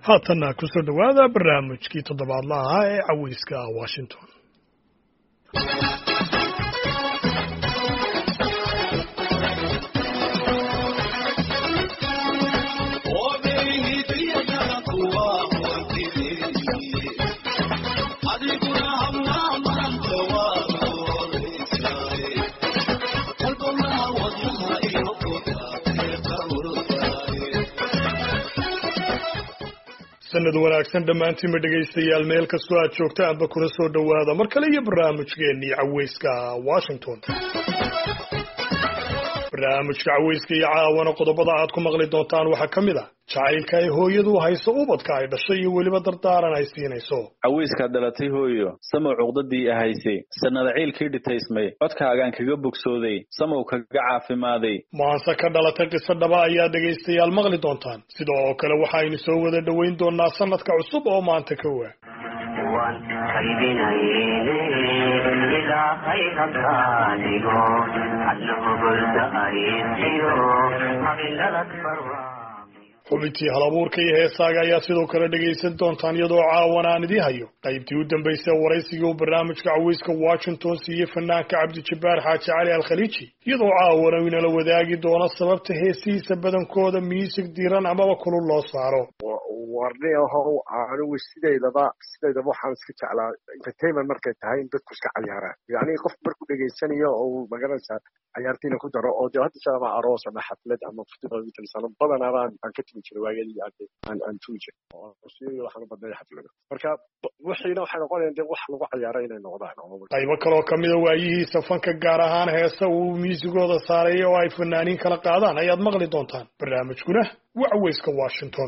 haatanna ku soo dhawaada barnaamijkii toddobaadlaha ah ee caweyska Washington. sanad wanaagsan dhamaantiin dhageystayaal meel kastoo aad joogtaan kuna soo dhawaada mar kale iyo barnaamijkeennii caweyska Washington. barnaamijka caweyska iyo caawana qodobada aad ku maqli doontaan waxaa ka mid ah jacaylka ay hooyadu hayso ubadka ay dhashay iyo weliba dardaaran ay siinayso. caweyska dhalatay hooyo samow cuqdadii ahaysay sanada ciilkii dhitaysmay codkaagaan kaga bogsooday samow kaga caafimaaday. maanse ka dhalatay qiso dhaba ayaa dhagaystayaal maqli doontaan. sidoo kale waxaynu soo wada dhoweyn doonaa sanadka cusub oo maanta ka waa xubintii halabuurka iyo heesaaga ayaa sidoo kale dhagaysan doontaan iyadoo caawan aan idii hayo qaybtii u dambaysay waraysigii uu barnaamijka caweyska Washington siiyey fanaanka cabdijabbaar xaaji cali alkhaliiji iyadoo caawan uu inala wadaagi doono sababta heesihiisa badankooda miisig diiran amaba kulul loo saaro. warneehow anigu sideedaba waxaan iska jeclaa entertainment markay tahay in dadku iska cayaaraan yacni qof markuu dhegaysanayo oo magaranaysaa cayaartiina ku daro oo dee hadda jaama aroos ama xaflad ama futiqabitalsano badanaba aan ka tumi jiray waagedii aan tumi jiray waxaan u badnay xaflado marka wixiina waxay noqonayaan dee wax lagu cayaaro inay noqdaan. qaybo kaloo kamida waayihiisa fanka gaar ahaan heesa uu miisigooda saaray oo ay fanaaniin kala qaadaan ayaad maqli doontaan. barnaamijkuna waa caweyska Washington.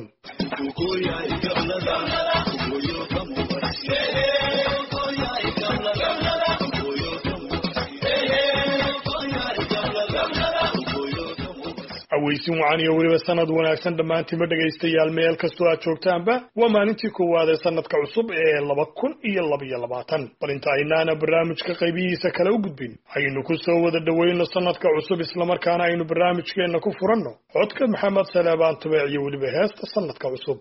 caweysin wacan iyo weliba sanad wanaagsan dhammaantiinba dhagaystayaal meel kastoo aad joogtaanba waa maalintii koowaad ee sanadka cusub ee 2022. bal inta aynaana barnaamijka qaybihiisa kale u gudbin aynu ku soo wada dhaweyno sanadka cusub islamarkaana aynu barnaamijkeenna ku furanno codka maxamed salaabaan tubeec iyo weliba heesta sanadka cusub.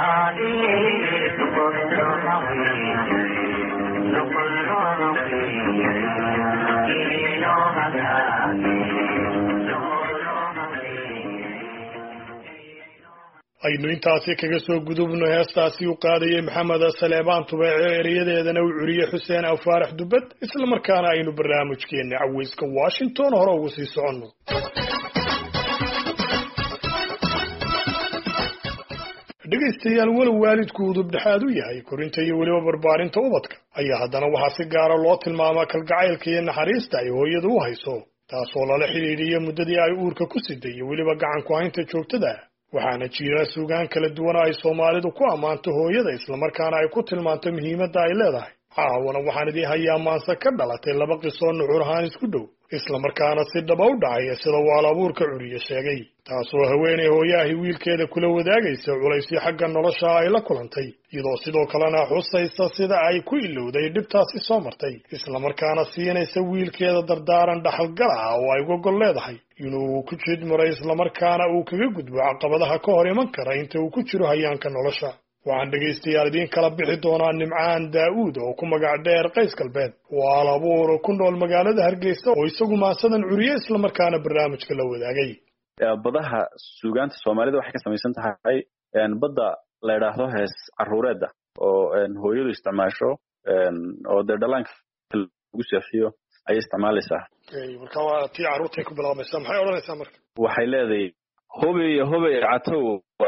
No aynu intaasi kaga soo gudubno heestaasi u qaadayay maxamed saleebaan tubeece erayadeedana uu curiyey xuseen afaarax dubad isla markaana aynu barnaamijkeena caweyska Washington hore ugu sii soconno dhegaystayaal walow waalidku udub dhexaad u yahay korinta iyo weliba barbaarinta ubadka ayaa haddana waxaa si gaara loo tilmaamaa kalgacaylka iyo naxariista ay hooyadu u hayso taasoo lala xidhiidhiyo muddadii ay uurka ku siday iyo weliba gacan ku haynta joogtada waxaana jira suugaan kala duwan oo ay Soomaalidu ku amaanto hooyada isla markaana ay ku tilmaanto muhiimadda ay leedahay caawana waxaan idin hayaa maanse ka dhalatay laba qiso nuxur ahaan isku dhow isla markaana si dhab u dhacay sida waal abuurka curiye sheegay taasoo haweeney hooyaha wiilkeeda kula wadaagaysa culaysyo xagga nolosha ay la kulantay iyadoo sidoo kalena xusaysa sida ay ku ilowday dhibtaasi soo martay isla markaana siinaysa wiilkeeda dardaaran dhaxalgal ah oo ay uga gol leedahay inuu ku jidmaray isla markaana uu kaga gudbo caqabadaha ka hor iman kara inta uu ku jiro hayaanka nolosha waxaan dhegaystayaal idiin kala bixi doonaa Nimcaan Daawud oo ku magac dheer Qays Galbeed waa abuur ku nool magaalada Hargeysa oo isagu maasadan curiye isla markaana barnaamijka la wadaagay badaha suugaanta Soomaalida waxay ka samaysan tahay badda la yiraahdo hees caruureeda oo hooyadu isticmaasho oo dhalaanka lagu seexiyo ay isticmaalaysaa marka waa tii caruurta ku bilaabaysaa maxay oranaysaa marka waxay leedahay hobey catow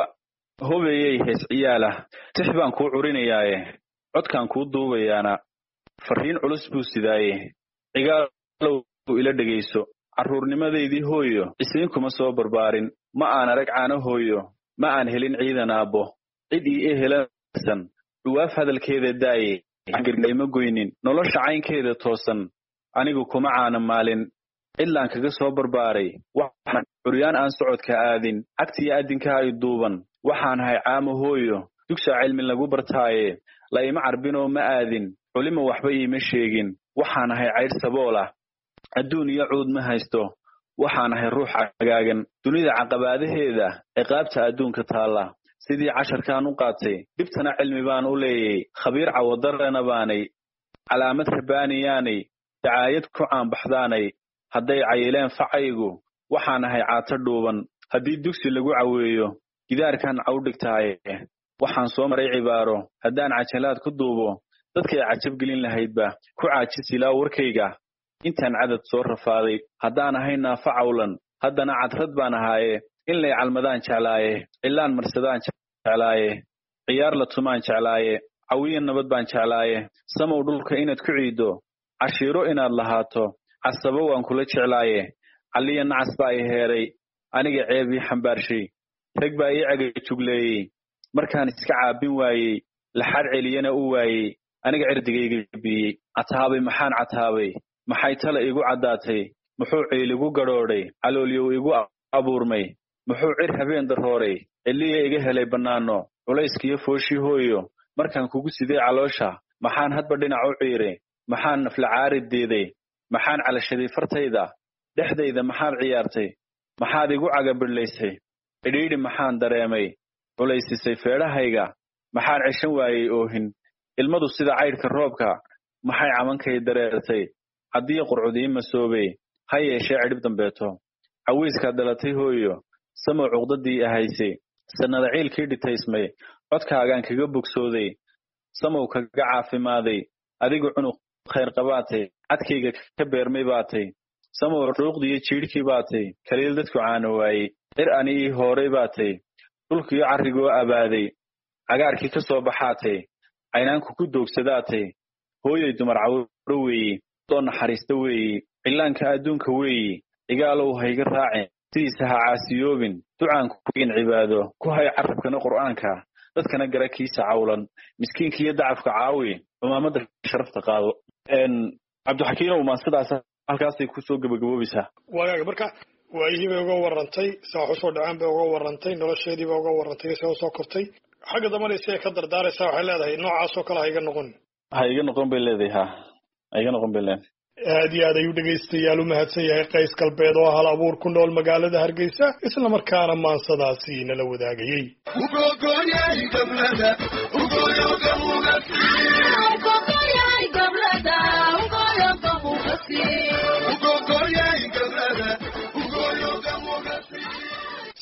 hubeyay hees ciyaala tixbaan ku curinayaaye codkan ku duubayaana fariin culus buu sidaaye cigaalow ila dhageyso caruurnimadeedii hooyo isiin kuma soo barbaarin ma aan arag caano hooyo ma aan helin ciidan aabbo cid ii helansan duwaaf hadalkeeda daaye gargayma goynin nolosha caynkeeda toosan anigu kuma caana maalin cidlaan kaga soo barbaaray waxaan curyaan aan socodka aadin cagtiyo aadinka ay duuban waxaan hay caamo hooyo dugsi cilmi lagu bartaaye la ima carbinoo ma aadin culimo waxba iima sheegin waxaan hay cayr saboola adduun iyo cuud ma haysto waxaan hay ruux cagaagan dunida caqabaadaheeda ciqaabta adduunka taala sidii casharkaan u qaatay dibtana cilmi baan u leeyay khabiir cawadarana baanay calaamad rabaaniyaanay dacaayad ku caanbaxdaanay hadday cayileen facaygu waxaan hay caato dhuuban haddii dugsi lagu caweeyo gidaarkan cawdhigtaaye waxaan soo maray cibaaro haddaan cajalaad ku duubo dadkay cajab gelin lahaydba ku caajisilaa warkayga intaan cadad soo rafaaday haddaan ahayn naafa cawlan haddana cadrad baan ahaaye in lay calmadaan jeclaaye cilaan marsadaan jeclaaye ciyaar la tumaan jeclaaye cawiya nabad baan jeclaaye samow dhulka inaad ku ciido cashiiro inaad lahaato casabo waan kula jeclaaye caliya nacas baa i heeray aniga ceebii xambaarshay rag baa ii caga jugleeyey markaan iska caabin waayey laxad celiyana u waayey aniga cirdigayga biyey cataabay maxaan cataabay maxay tala igu caddaatay muxuu ciiligu gadhoodhay caloolyow igu abuurmay muxuu cir habeen darooray celiya iga helay bannaano culayskiyo fooshii hooyo markaan kugu sidey caloosha maxaan hadba dhinac u ciiray maxaan naflacaarid diiday maxaan calashaday fartayda dhexdayda maxaad ciyaartay maxaad igu cagabidhlaysay idhiidhi maxaan dareemay culaysisay feedhahayga maxaan ceshan waayey oohin ilmadu sida caydhka roobka maxay camankay dareertay haddii qurcudii masoobay ha yeeshee cidhib dambeeto cawiiskaad dhalatay hooyo samow cuqdadii ahaysay sannada ciilkii dhitaysmay codkaagaan kaga bogsooday samow kaga caafimaaday adigu cunug khayr qabaatay cadkayga ka beermay baatay samow dhuuqdiiyo jiidhkii baatay kaliil dadku caano waayey cir ani ii hooray baatay dhulkiyo carrigoo abaaday cagaarkii ka soo baxaatay caynaanku ku doogsadaatay hooyay dumar cawro weeyi doo naxariista weeyi cillaanka adduunka weeyi igaalow hayga raacin sidiisa ha caasiyoobin ducaanku kugin cibaado ku hay carabkana qur'aanka dadkana garakiisa cawlan miskiinka iyo dacafka caawi cumaamada sharafta qaado cabdixakiinow maan sidaas halkaasay kusoo gabagaboobaysaa waayaga marka waayihii bay uga warrantay saa xusoo dhacaan bay uga warrantay nolosheedii bay uga warrantay see usoo kortay xagga dambana isee ka dardaaraysaa waxay leedahay noocaasoo kale ha iga noqon bay leedahay ha iga noqon bay leedahay aad iyo aad ayuu dhegaystayaal u mahadsan yahay Qays Galbeed oo hal abuur ku nool magaalada Hargeysa isla markaana maansadaasi nala wadaagayay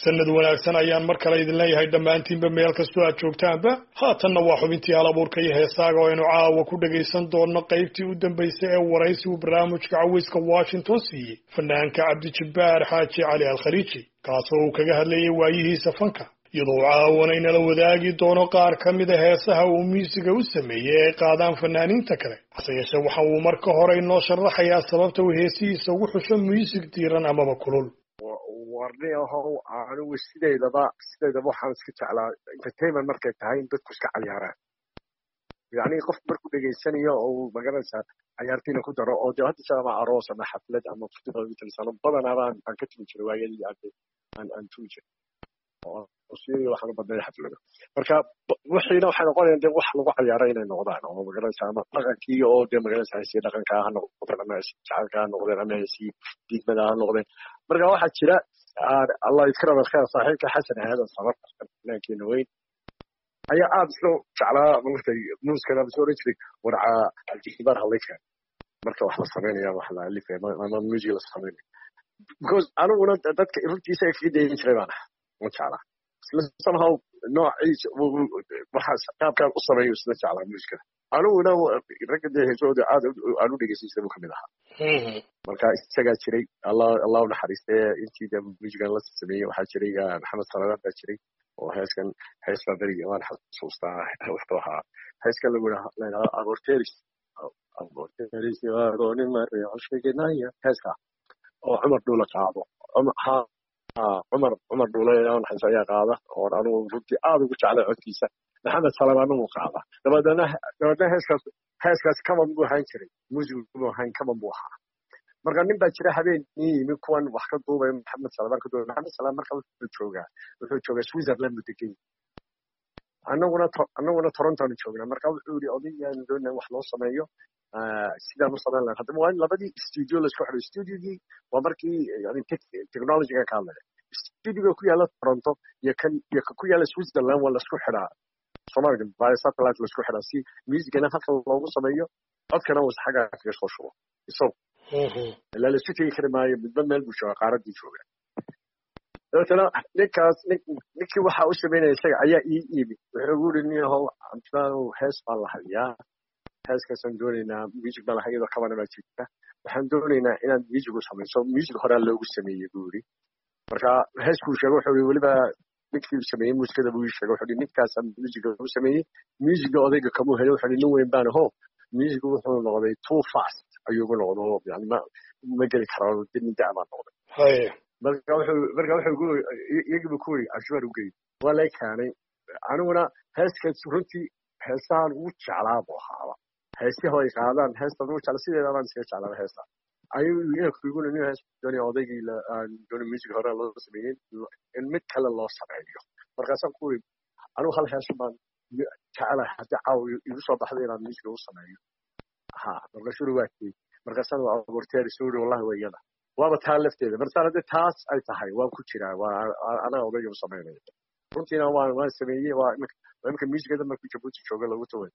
sanad wanaagsan ayaan mar kale idin leeyahay dhammaantiinba meel kastoo aad joogtaanba haatanna waa xubintii halabuurka iyo heesaaga oo aynu caawa ku dhagaysan doonno qaybtii u dambaysay ee waraysigu barnaamijka cawayska washington siiyey fanaanka cabdijabbaar xaaji cali alkhaliiji kaasoo uu kaga hadlayay waayihiisa fanka iyadoo caawana inala wadaagi doono qaar ka mida heesaha uu miisiga u sameeyey ee qaadaan fanaaniinta kale hase yeeshee waxa uu marka hore inoo sharaxayaa sababta uu heesihiisa ugu xusho miisig diiran amaba kulul warni ahow anigu sideedaba waxaan iska jeclaa entertainment markay tahay in dadku iska cayaaraan yani qof markuu dhegaysanayo oo magaranaysaa cayaartiina ku daro oo dee hadda ama aroos ama xaflad ama futubalsano badanaa aan ka tumi jiray waayadii aan tumi jiray waxaan u badnay xaflado marka wixiina waxay noqonayaan dee wax lagu cayaaro inay noqdaan oo magaranaysaa ama dhaqankii oo dee magaranaysaa heesii dhaqanka ha noqdeen ama jacalka ha noqdeen ama heesii diidmada ha noqdeen marka waxaa jira allah iskara kheer saaxiibka xasan aadan sabarka fanaankeena weyn ayaa aada isla jeclaa markay muuskana soo oran jiray warca aljibaar halika marka wax la sameynaya wax la alifay ama music la sameynaya because aniguna dadka runtiisa kaga dayin jiray baan ma jeclaa isla somehow noociisa waxaas qaabkaan u sameeyo isla jeclaa muusikada aniguna ragga dee heesooda aad aan u dhegeysiisay buu kamid ahaa marka isagaa jiray allah u naxariistee intii dee muusigan la sameeyey waxaa jiray maxamed salaadaan baa jiray oo hees baa berigi waan xasuustaa wuxuu ahaa heeskan lagu leedaha aborteris heeska oo cumar dhuula qaado cumar dhuula ayaa qaada oo anigu runtii aada ugu jeclay codkiisa maxamed salaamaana wuu qaada dabadeedna heeskaas kaman buu ahaan jiray music buu ahaan kaman buu ahaa marka nin baa jira habeenii yimi kuwan wax ka duubay maxamed salaam ka duubay maxamed salaam marka wuxuu joogaa Switzerland muddo annaguna Toronto aan joognaa marka wuxuu yiri odayaan doonaa wax loo sameeyo sidaan u sameyn lahaa hadaba waa labadii studio la isku xidhay studio-gii waa markii yani technology-ga ka hadlaya studio-ga ku yaala Toronto iyo kan ku yaala Switzerland waa la isku xidhaa Soomaaliga by satellite la isku xidhaa si music-na halka loogu sameeyo codkana uu xaga kaga soo shubo isoo la isku tegi kari maayo midba meel buu joogaa qaaradii joogaa dabeetana ninkii waxa u sameynaya isaga ayaa ii iibi wuxuu ugu yidhi nin yahow cabdilaahu hees baan la hayaa heeskaasaan doonaynaa music baan lahaa iyadoo kabana baa jirta waxaan doonaynaa inaad music u samayso music horaa loogu sameeyey buu yidhi marka heeskuu sheegay wuxuu yidhi weliba ninkii sameeyey muusikada buu ii sheegay wuxuu yidhi ninkaasaan musica u sameeyey musica odayga kamuu helay wuxuu yidhi nin weyn baan aho music wuxuu noqday too fast ayuu ugu noqdo yani ma geli karo nin da' baan noqday marka wuxuu iyagiiba ku yiri cashuur u geeyey waa lay keenay aniguna heeskaas runtii heesaan ugu jeclaa buu ahaaba heesihi ay qaadaan heestan ugu jeclaa sideeda baan iska jeclaa heesta ayuu iyagu nin hees doonay odaygii doonay music hore loo sameeyey in mid kale loo sameeyo markaasaan ku yiri anigu hal hees baan jeclahay haddii caaw igu soo baxday inaan music u sameeyo marka shuru waakii markaasaan waa aborteeri suuri wallahi waa iyada waaba taa lafteeda marka haddii taas ay tahay waan ku jiraa waa anaa odayga u sameynaya runtiina waan sameeyey waa imika muusikada markuu Jabuuti jooga lagu taway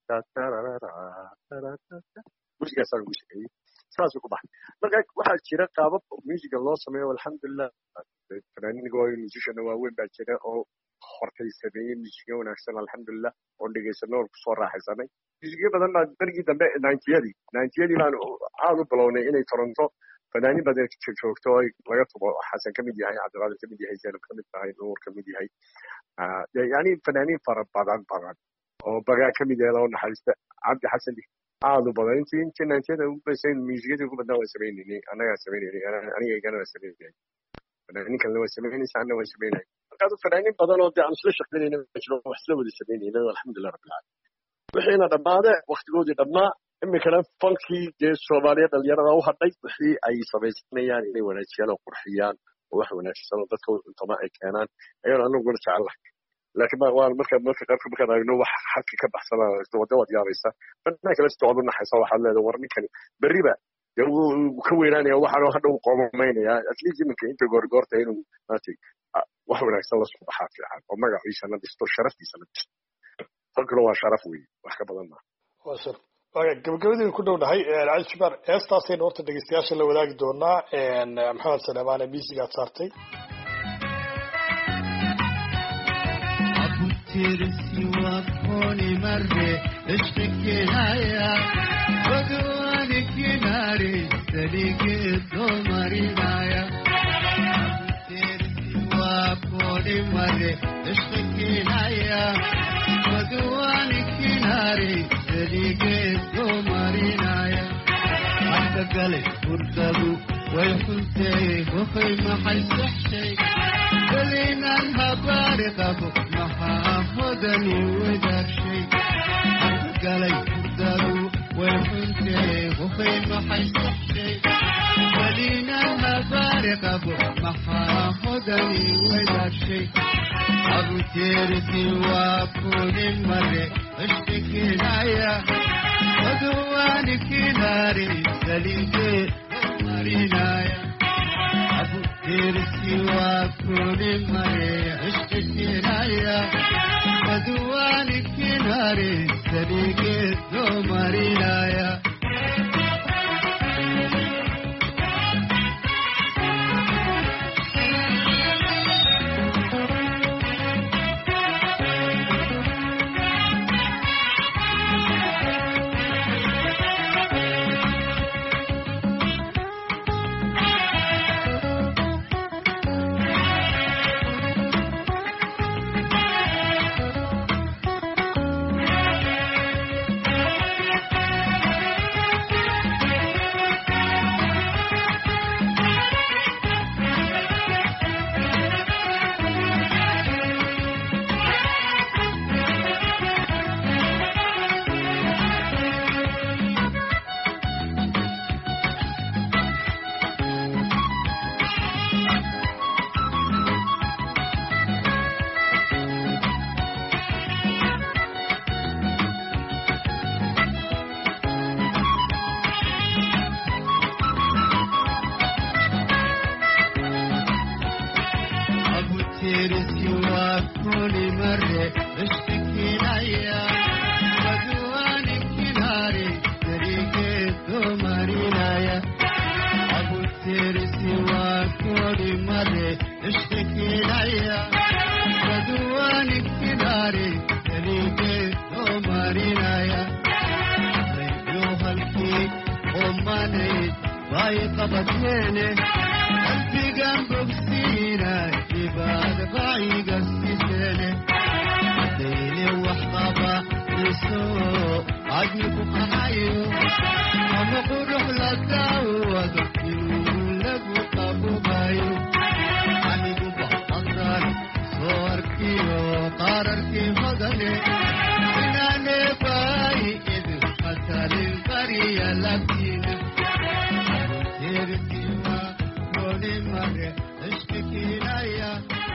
muusikaasaa lagu sameeyey saasuu ku baxay marka waxaa jira qaabab muusiga loo sameeyo alxamdulilah fanaaniinka waa musician waaweyn baa jira oo hortay sameeyey muusiga wanaagsan alxamdulilah oo dhegaysano oo kusoo raaxaysanay muusiga badan baa berigii dambe 90yadii baan aad u bilownay inay Toronto fanaaniin badan joogto oo laga tubo xasan ka mid yahay cabdilqaadir ka mid yahay zainab ka mid tahay nuur ka mid yahay yani fanaaniin fara badan oo bagaa ka mid yahay oo naxariista cabdi xasan aad u badan intii 90yada ugu baysay muusikadii ugu badnaa waan sameynay anagaa sameynay aniga igana waan sameynay fanaaniin kalena waan sameynay saana waan sameynay marka fanaaniin badan oo aan isla shaqeynayna jiro wax isla wada sameynayna alxamdulillah rabbil caalamiin wixiina dhammaade waqtigoodii dhammaa imikana fankii dee Soomaaliya dhalinyarada u hadhay wixii ay samaysanayaan inay wanaajiyaan oo qurxiyaan oo wax wanaagsan oo dadka intama ay keenaan ayaan anaguna jecelahay laakiin waa marka qaabka markaan aragno wax xalki ka baxsana wadaad yaabaysa bannaanka la socdo naxaysa waxaad leedahay war ninkan berriba dee wuu ka weynaanaya waxaanoo hadha u qoomaynaya at least iminka inta goorgoorta inuu maatay wax wanaagsan la soo baxaa fiican oo magaciisa la dhisto sharaftiisa la dhisto fankuna waa sharaf weeye wax ka badan maaha waa shar gabagabadii ku dhowdahay cali jibaar heestaasaynu horta dhegeystayaasha la wadaagi doonaa maxamed salamaane miisigaad saartay ترسي وكوني مرة اشتكي هيا ودوانك ناري سليكي الدمري نايا ترسي وكوني مرة اشتكي هيا ودوانك ناري سليكي الدمري نايا حتى قلت فرقدو ويحنتي بخي ما حيصح شي قلينا الهبارق ابو محافظني ودار شي قليل فرقدو ويحنتي بخي ما حيصح شي قلينا الهبارق ابو محافظني ودار شي ابو تيرتي وابوني مرة اشتكي نايا ودوانك ناري سليكي مرينايا أبو ترسي وكوني مري اشتكي نايا ودوانك ناري سليكي مرينايا ترسي وكوني مرة اشتكي نايا ودوانك ناري طريقي دمري نايا أبو ترسي وكوني مرة اشتكي نايا ودوانك ناري طريقي دمري نايا ريدوها الكيك أماني ضايقة بطنيني قلبي جنبك سينا بعد بعيد السنة ديني وحبابا نسوق عجنك وحايو ومقروح للدعوة دكتور لك وقابو بايو عميقو بحضر صوركي وقرركي مدني إناني باي إذ قتل القرية لكينا تركي ما كوني مرة اشتكي نايا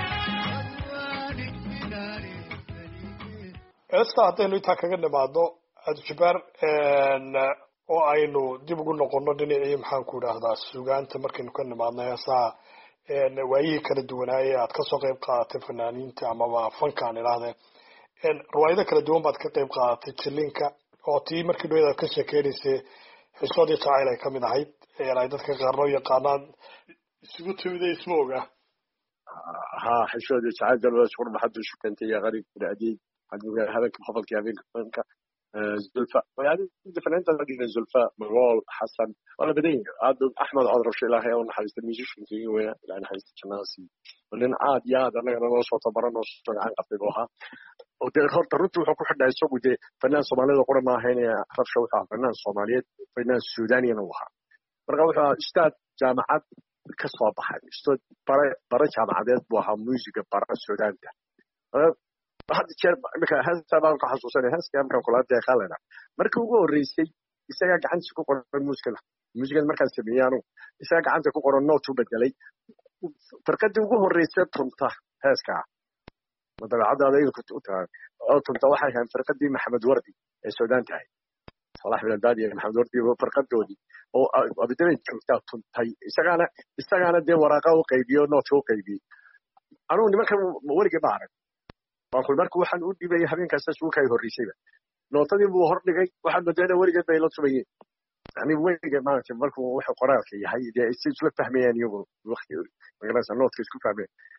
heesta haddaynu intaa kaga nimaadno adjibaar oo aynu dib ugu noqono dhinacii maxaan ku idhaahdaa sugaanta markaynu ka nimaadno heesaha waayihii kala duwanaaye aad kasoo qayb qaadatay fanaaniinta amaba fankaan idhaahdeen riwaayado kala duwan baad ka qayb qaadatay jilinka oo tii markii dhaweed aad ka sheekeynaysay xisoodii jacayl ay kamid ahayd ay dadka qaarnoo yaqaanaan isugu timida isma oga ها حشود سعادة الواسور ما حدش كنت يا غريب العديد هذا كم يا بينك زلفاء يعني فنانت لقينا زلفاء مغول حسن ولا بدين عاد احمد عذر شي الله يوم حديث الميوزيشن في وين يعني حديث الناسي ولين عاد يا انا نو سو تبرنا سو عن قبلها ودي horta runtii wuxuu ku xidhay isagu de fanaan Soomaaliyeed qora ma ahayn raf shawta fanaan Soomaaliyeed fanaan Suudaaniyan waxa marka wuxuu istaad jaamacad ka soo baxay istaad bara jaamacadeed buu ahaa muusiga bara Suudaanta hadda jeer marka heesta baan ka xasuusanay heesta markaan kula hadlay khalana markii ugu horeysay isaga gacanta ku qoran muusiga markaan sameeyano isaga gacanta ku qoran note u bedelay farqadii ugu horeysay tunta heeska مدرعة هذا كنت أتها أو تنتوحي كان فرقدي محمد وردي السودان تاعي صلاح بن البادي محمد وردي هو فرقدودي أو أبدين كنت تنتهي استغانا دي ورقة وقيبي ونوت وقيبي أنا ما كان ورقة بعرف أقول مركو وحن أودي بي حبين كاساس وكاي هوريسيبه نوتني بو هورنغاي waxaan madana wariga bay la tumayeen yani wariga maanta markuu wax qoraalka yahay ee si isla fahmayaan iyagu waqti magaalada noodka isku fahmeen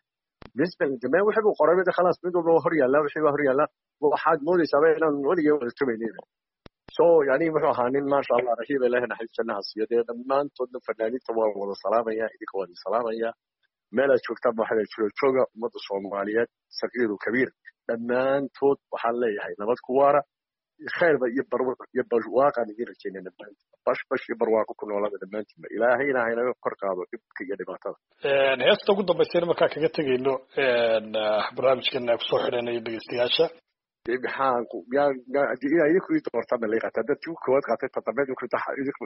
بالنسبة للجماعة وحبوا قرابة خلاص بدو هريا لا وحبوا هريا لا وحد مودي سبعين ولي يوم التمينين يعني محو هانين ما شاء الله رهيبة لهنا حيثنا هالسيادة ما أنتم فنانين تمام ولا سلامة يا إيدك ولا سلامة يا ما لا تشوف تبع حدا شوقة مدة صوماليات صغير وكبير لما أنتم وحلي هاي نبض كوارا خير يبر واقع نجير كنا نبان باش يبر واقع كنا ولا نبان إلهي هنا يفكر قاضي كي يدي بعطاه heesta ugu dambaysa markaa kaga tegayno barnaamijkeena kusoo xidhanaya dhegeystayaasha imtixaan yaa idinku ii doortaan leeyahay hadda tuu kood qaatay tatabeed ku taxaa idinku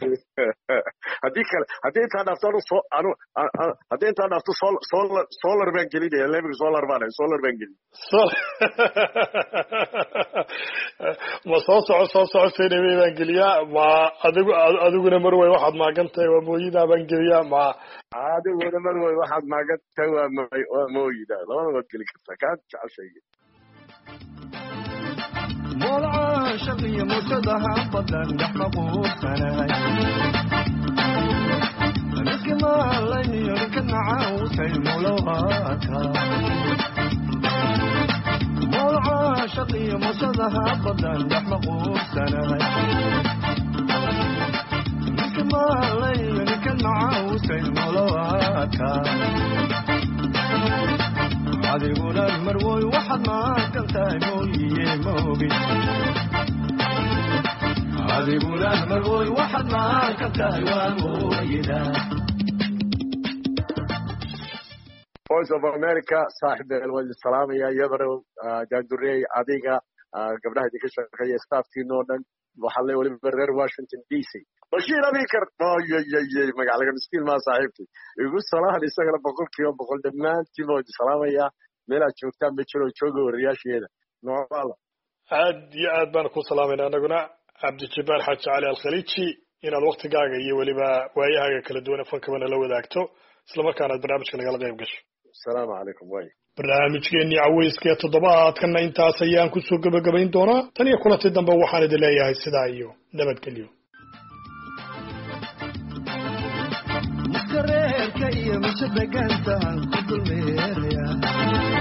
haddii intaan dhaafto soo haddii intaan dhaafto solar baan gelinaya level solar baan gelin ma soo soco seenay baan geliyaa ma adiguna mar way waxaad maagantahay waa mooyidaa baan geliyaa ma adiguna mar way waxaad maagantahay waa mooyidaa labadaba geli kartaa kaa jeceshay مولع شقي مرتدها بدن نحمقه سناي مسك ما لين يركن عاوس المولوهاتا مولع شقي مرتدها بدن نحمقه سناي مسك ما لين يركن عاوس المولوهاتا adiguna marwoy waxaad maaqan tahay mooyiye moogi adiguna marwoy waxaad maaqan tahay waa mooyida Voice of America saaxib wal salaam ya yadro jaandurey adiga gabdhaha idinka shaqeeya staffkiino dhan waxa la wali reer Washington DC Bashir Abikar magaalada miskiin ma saaxiibti igu salaam isagana boqol dhammaantiin oo salaamaya meela joogtaan ma jiro joogo wariyaasheeda noocaala aad iyo aad baan ku salaamayna anaguna Cabdi Jabbar Xaaji Cali Al-Khaliiji inaad waqtigaaga iyo waliba waayahaaga kala duwan fankabana la wadaagto isla markaana barnaamijka nagala qayb gasho السلام عليكم واي barnaamijkeennii caweyska toddobaadkana intaas ayaan kusoo gabagabayn doonaa tan iyo kulantii dambe waxaan idin leeyahay sidaa iyo nabadgelyo muskareerka iyo misha degaantaan ku dulmeeraya